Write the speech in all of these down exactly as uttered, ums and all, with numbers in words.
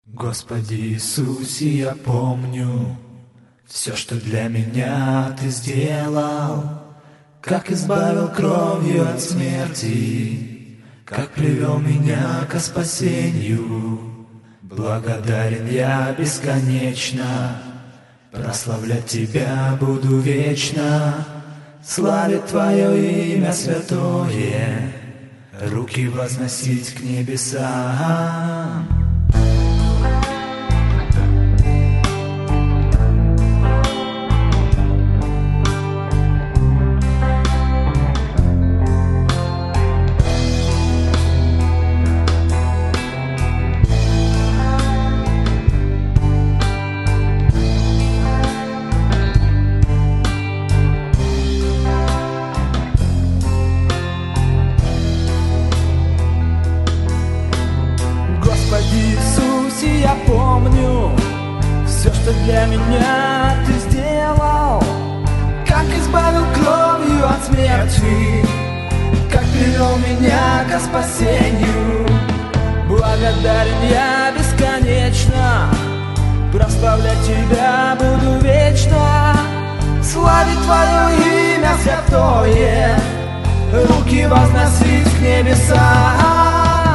Господи Иисусе, я помню все, что для меня Ты сделал, как избавил кровью от смерти, как привел меня ко спасению. Благодарен я бесконечно, прославлять Тебя буду вечно, славить Твое имя святое, руки возносить к небесам. Иисусе, я помню все, что для меня Ты сделал, как избавил кровью от смерти, как привел меня ко спасению. Благодарен я бесконечно, прославлять Тебя буду вечно, славить Твое имя святое, руки возносить к небесам.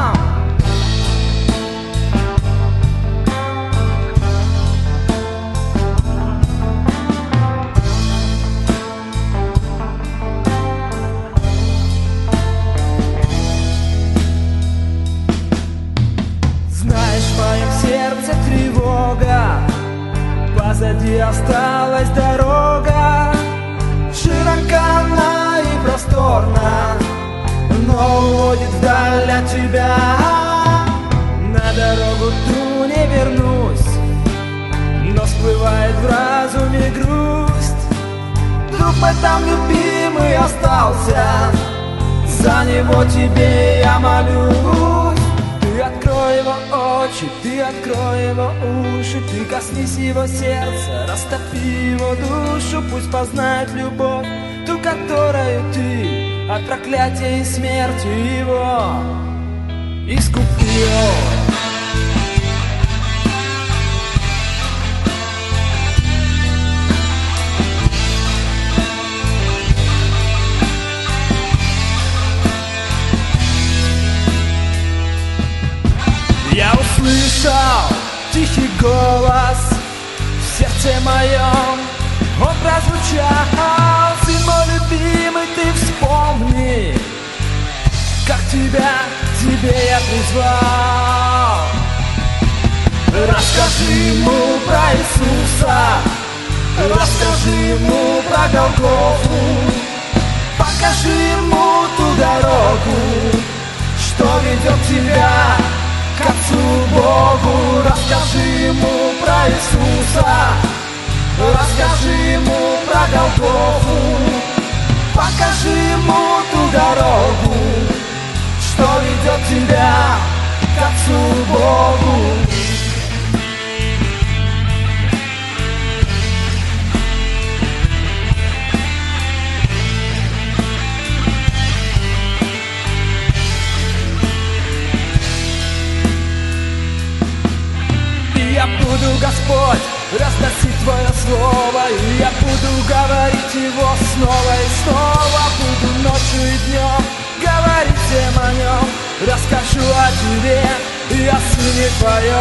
В моем сердце тревога, позади осталась дорога, широка она и просторна, но уводит вдаль от Тебя. На дорогу ту не вернусь, но всплывает в разуме грусть. Вдруг бы там любимый остался, за него Тебе я молюсь. Ты открой его очи, Ты открой его уши, Ты коснись его сердца, растопи его душу, пусть познает любовь, ту, которую Ты от проклятия и смерти его искупил. Я услышал тихий голос в сердце моем, он прозвучал: сын мой любимый, ты вспомни, как тебя, тебе я призвал. Расскажи ему про Иисуса, расскажи ему про Голгофу, покажи ему ту дорогу, что ведет тебя к Отцу Богу. Расскажи ему про Иисуса, расскажи ему про Голгофу, покажи ему ту дорогу, что ведет тебя к Отцу Богу. Я буду, Господь, разносить Твое Слово, и я буду говорить его снова и снова. Буду ночью и днем говорить всем о нем, расскажу о Тебе и о Сыне Твоем.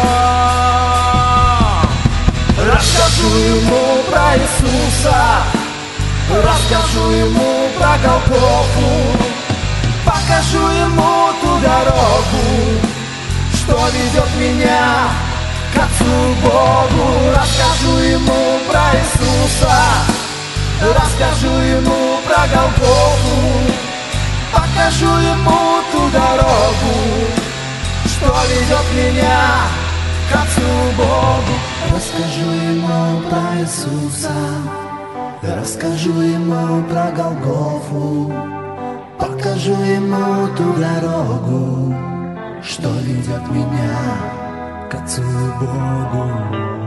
Расскажу ему про Иисуса, расскажу ему про Голгофу, покажу ему ту дорогу, что ведет меня к Отцу Богу. Расскажу ему про Иисуса, расскажу ему про Голгофу, покажу ему ту дорогу, что ведет меня к Отцу Богу. Расскажу ему про Иисуса, расскажу ему про Голгофу, покажу ему ту дорогу, что ведет меня к Отцу Богу.